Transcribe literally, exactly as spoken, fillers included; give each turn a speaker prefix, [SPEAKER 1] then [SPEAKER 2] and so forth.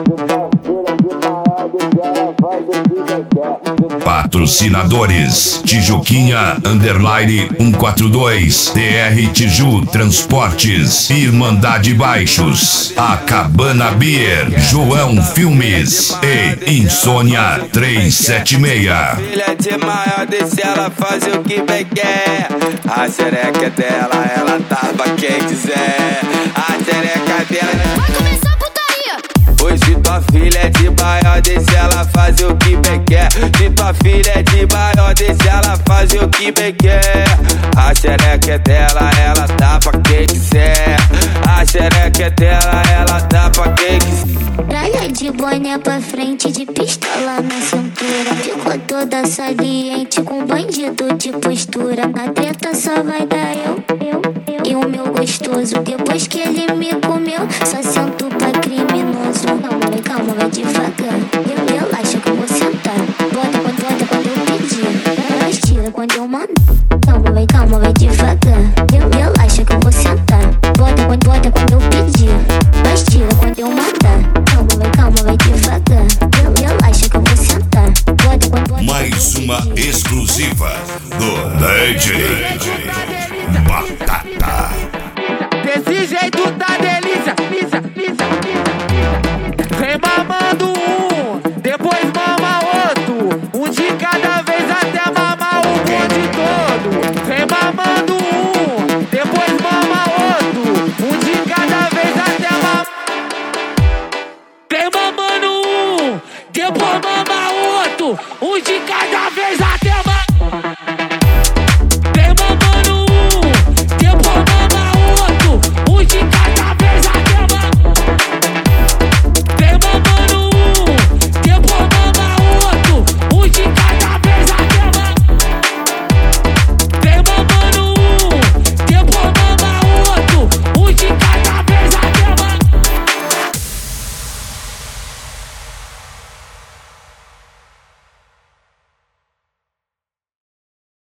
[SPEAKER 1] Patrocinadores: Tijuquinha Underline cento e quarenta e dois, T R Tiju Transportes, Irmandade Baixos, A Cabana Beer, João Filmes e Insônia trezentos e setenta e seis.
[SPEAKER 2] Filha de maior, deixa ela fazer o que bem quer. A xereca é dela, ela tava quem quiser. A xereca dela.
[SPEAKER 3] Vai começar a putaria.
[SPEAKER 2] Hoje tua filha é de maior, deixa ela fazer o que bem quer. Se tua filha é de maior, deixa ela fazer o que bem quer. A xereca é dela, ela dá pra quem quiser. A xereca é dela, ela dá pra quem quiser.
[SPEAKER 3] Praia de boné pra frente, de pistola na cintura. Ficou toda saliente, com bandido de postura. Na treta só vai dar eu, eu, eu e o meu gostoso. Depois que ele me comeu, só sento pra criminoso. Calma, vai, calma, vai devagar. Relaxa que eu vou sentar. Bota quando, bota quando eu pedir. Mas tira quando eu mandar. Calma, vai, calma, vai devagar. Relaxa que eu vou sentar. Bota quando, bota quando eu pedir. Mas tira quando eu mandar. Calma, vai, calma, vai devagar. Relaxa que eu vou sentar. Bota quando, bota
[SPEAKER 1] Mais uma exclusiva do D J Batata.
[SPEAKER 4] Desse jeito tá delícia, lisa, lisa, lisa. Vem mamando um, depois mama outro. Um de cada vez até mamar o bonde todo. Vem mamando um, depois mama outro. Um de cada vez até mamar. Vem mamando um, depois mama outro. Um de